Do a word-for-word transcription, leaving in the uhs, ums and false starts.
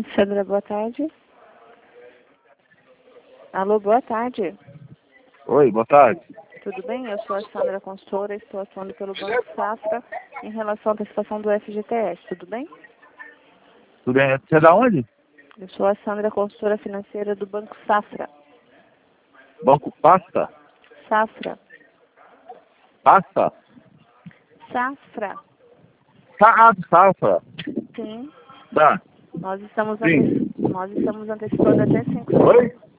Sandra, boa tarde. Alô, boa tarde. Oi, boa tarde. Tudo bem? Eu sou a Sandra Consultora, estou atuando pelo Banco Safra em relação à antecipação do F G T S, tudo bem? Tudo bem? Você é da onde? Eu sou a Sandra Consultora Financeira do Banco Safra. Banco Pasta? Safra. Pasta? Safra. Ah, Safra. Sim. Tá. Nós estamos, Sim. ante... Nós estamos antecipando até cinco Oi?